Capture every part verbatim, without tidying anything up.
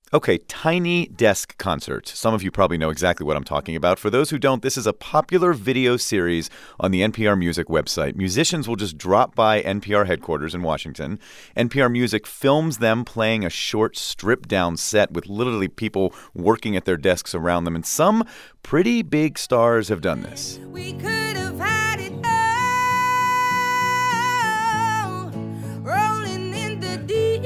Okay, Tiny Desk Concert. Some of you probably know exactly what I'm talking about. For those who don't, this is a popular video series on the N P R Music website. Musicians will just drop by N P R headquarters in Washington. N P R Music films them playing a short, stripped-down set with literally people working at their desks around them. And some pretty big stars have done this. We could have had it all, rolling in the deep.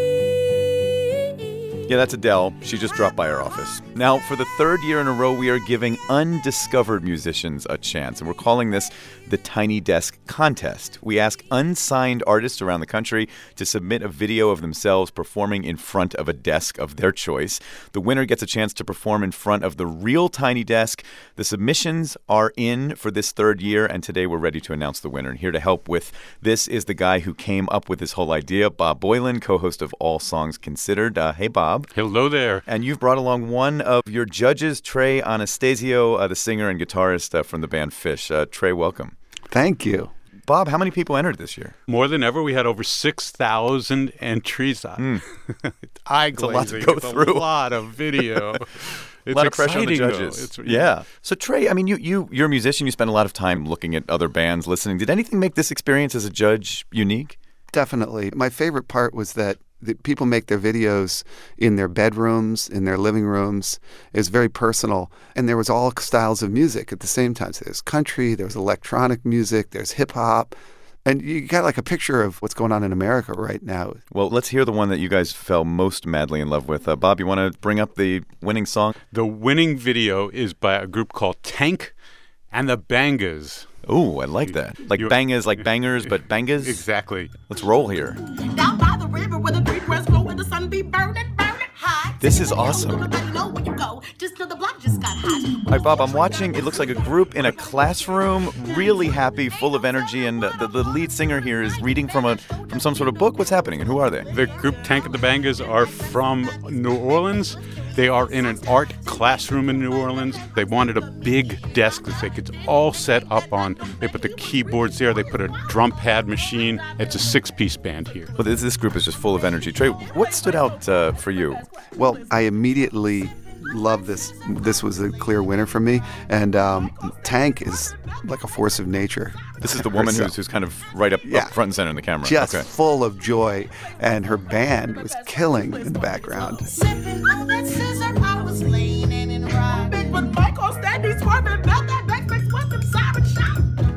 Yeah, that's Adele. She just dropped by our office. Now, for the third year in a row, we are giving undiscovered musicians a chance, and we're calling this the Tiny Desk Contest. We ask unsigned artists around the country to submit a video of themselves performing in front of a desk of their choice. The winner gets a chance to perform in front of the real Tiny Desk. The submissions are in for this third year, and today we're ready to announce the winner. And here to help with this is the guy who came up with this whole idea, Bob Boilen, co-host of All Songs Considered. Uh, hey, Bob. Hello there. And you've brought along one of your judges, Trey Anastasio, uh, the singer and guitarist uh, from the band Phish. Uh, Trey, welcome. Thank you. Bob, how many people entered this year? More than ever. We had over six thousand entries. Mm. Eye-glazing. It's a lot to go it's through. A lot of video. A lot of pressure on the judges. It's, yeah. So, Trey, I mean, you, you, you're a musician. You spend a lot of time looking at other bands, listening. Did anything make this experience as a judge unique? Definitely. My favorite part was that the people make their videos in their bedrooms, in their living rooms. It was very personal. And there was all styles of music at the same time. So there's country, there's electronic music, there's hip-hop. And you got like a picture of what's going on in America right now. Well, let's hear the one that you guys fell most madly in love with. Uh, Bob, you want to bring up the winning song? The winning video is by a group called Tank and the Bangas. Ooh, I like that. Like You- bangers, like bangers, but bangas? Exactly. Let's roll here. Down by the river where the creek grass grow and the sun be burning, burning hot. This is awesome. Gonna let you know where you go. Just till the block just got hot. All right, Bob, I'm watching. It looks like a group in a classroom, really happy, full of energy, and uh, the, the lead singer here is reading from a from some sort of book. What's happening, and who are they? The group Tank and the Bangas are from New Orleans. They are in an art classroom in New Orleans. They wanted a big desk that they could all set up on. They put the keyboards there. They put a drum pad machine. It's a six-piece band here. Well, this, this group is just full of energy. Trey, what stood out uh, for you? Well, I immediately loved this. This was a clear winner for me. And um, Tank is like a force of nature. This is the woman who's, who's kind of right up, Yeah. up front and center in the camera. Just Okay. full of joy. And her band was killing in the background. Sipping on that scissor, I was leaning and riding. Big but Michael standing swerving about that back fix with them siren shout.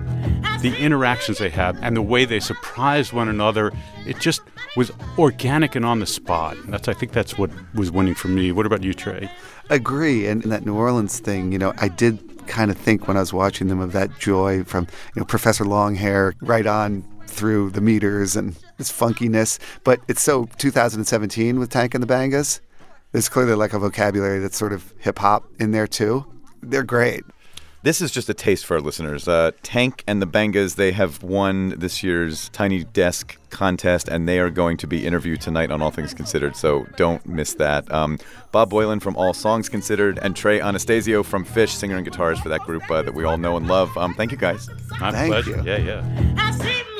The interactions they had and the way they surprised one another, it just was organic and on the spot. That's I think that's what was winning for me. What about you, Trey? Agree. And that New Orleans thing, you know, I did kind of think when I was watching them of that joy from, you know, Professor Longhair right on through the meters and this funkiness. But it's so two thousand seventeen with Tank and the Bangas. There's clearly like a vocabulary that's sort of hip-hop in there, too. They're great. This is just a taste for our listeners. Uh, Tank and the Bangas, they have won this year's Tiny Desk Contest, and they are going to be interviewed tonight on All Things Considered, so don't miss that. Um, Bob Boilen from All Songs Considered and Trey Anastasio from Phish, singer and guitarist for that group uh, that we all know and love. Um, thank you, guys. My Thank pleasure. you. Yeah, yeah. I see